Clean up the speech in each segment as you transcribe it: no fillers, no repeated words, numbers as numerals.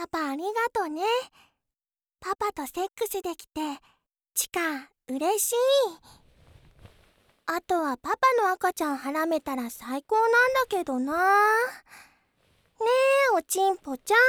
パありがとね。パパとセックスできて、チカ嬉しい。あとはパパの赤ちゃんはらめたら最高なんだけどな。ねえ、おちんぽちゃん。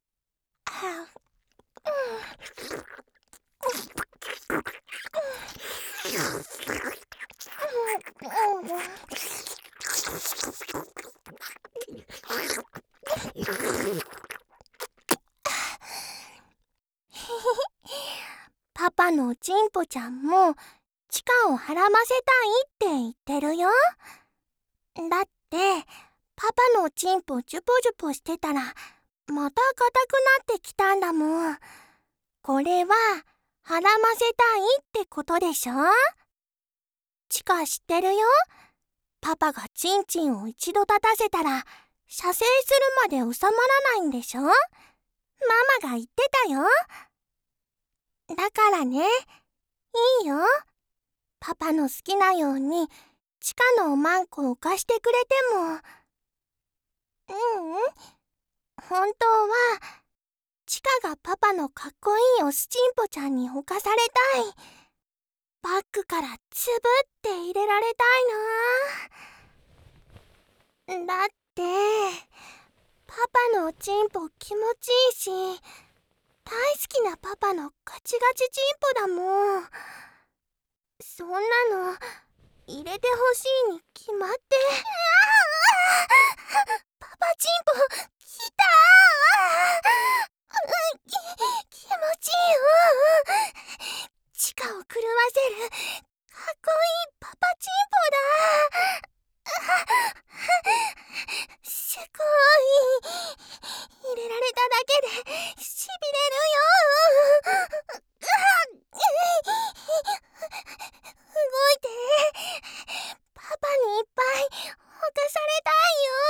パパのおちんぽちゃんもチカをはらませたいって言ってるよ。だってパパのおちんぽジュポジュポしてたらまた硬くなってきたんだもん。これははらませたいってことでしょ。チカ知ってるよ。パパがチンチンを一度立たせたら射精するまで収まらないんでしょ。ママが言ってたよ。だからね、いいよ。パパの好きなようにチカのおまんこを浮かしてくれても。本当はチカがパパのかっこいいオスチンポちゃんに侵されたい。バッグからつぶって入れられたいな。だってパパのおちんぽ気持ちいいし、大好きなパパのガチガチチンポだもん。そんなの入れてほしいに決まって。パパチンポきた気持ちいいよ。チカを狂わせるかっこいいパパチンポだ。すごい。入れられただけでしびれるよ。動いて。パパにいっぱい侵されたいよ。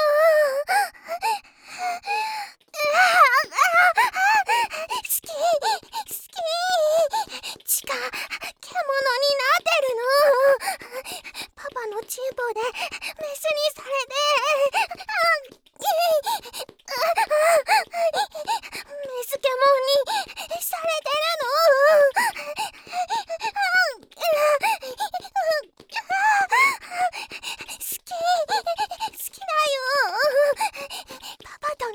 好きチカ、獣になってるの。パパのチンポでメスにされてメス獣にされてるの。好きだよ。パパとの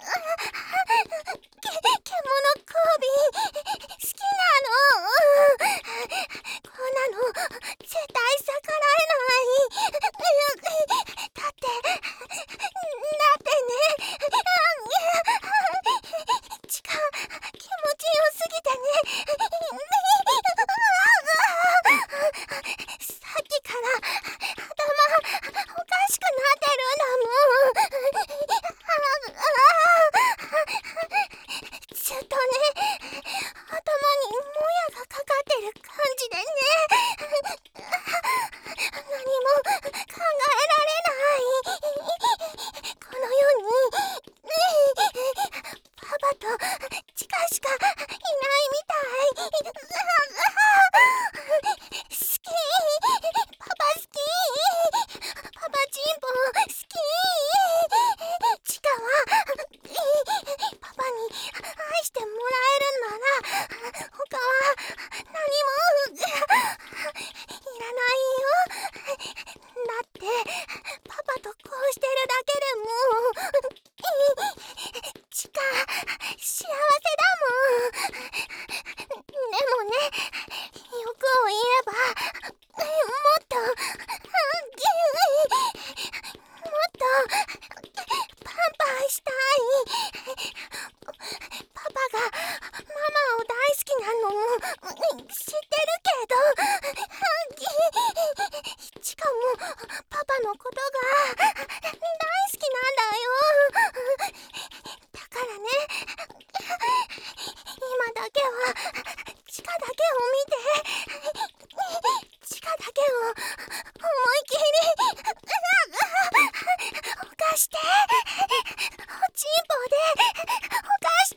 獣交尾好きなの。こんなの絶対逆らえない。だってね、チカ気持ちよすぎてね。さっきから頭おかしくなってるんだもん。ずっとね、頭にもやがかかってる感じでね。何も考えられない。この世にパパとチカしかいないみたい。好き。パパ好き。パパチンポ好き。チカはパパに愛してもらえるなら他は何もいらないよ。だってパパとこうしてるだけでもチカ幸せだもん。でもね、欲を言えばもっとパンパンしたい。パパがママを大好きなのも知ってるけど、チカもパパのことが大好きなんだよ。だからね、今だけはチカだけを見て。チカだけを思い切り犯して。おちんぽで犯して。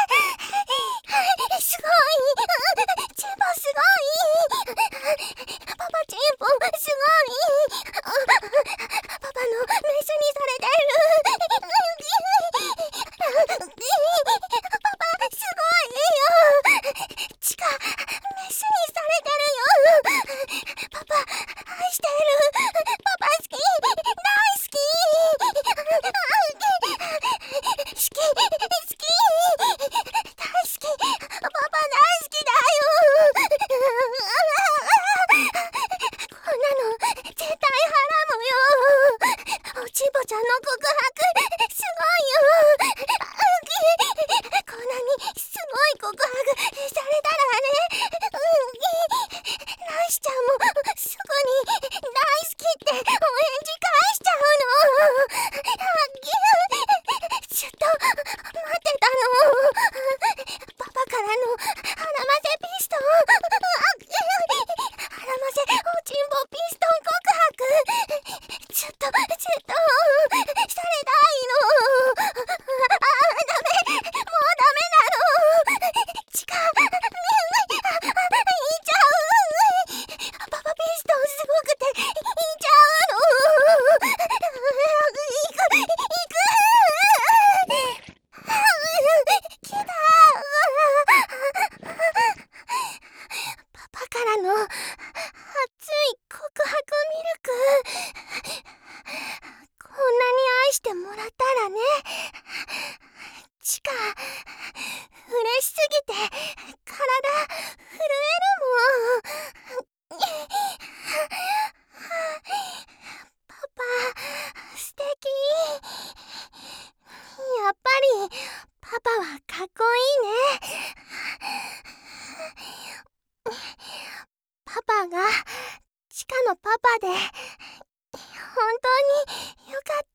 すごい。チンポすごい。パパチンポすごい。パパのメスにされてる。 チカ、嬉しすぎて体震えるもん。パパ、素敵。やっぱりパパはかっこいいね。パパがチカのパパで本当によかった。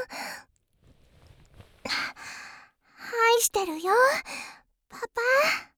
愛してるよ、パパ。